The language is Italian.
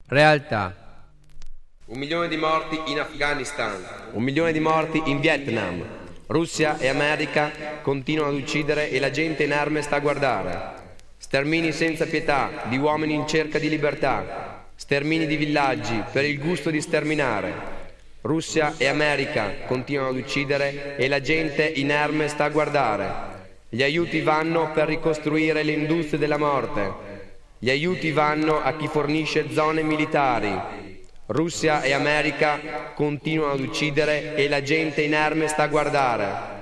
Realtà. 1 milione di morti in Afghanistan. 1 milione di morti in Vietnam. Russia e America continuano ad uccidere e la gente inerme sta a guardare. Stermini senza pietà di uomini in cerca di libertà. Stermini di villaggi per il gusto di sterminare. Russia e America continuano ad uccidere e la gente inerme sta a guardare. Gli aiuti vanno per ricostruire le industrie della morte. Gli aiuti vanno a chi fornisce zone militari. Russia e America continuano ad uccidere e la gente inerme sta a guardare.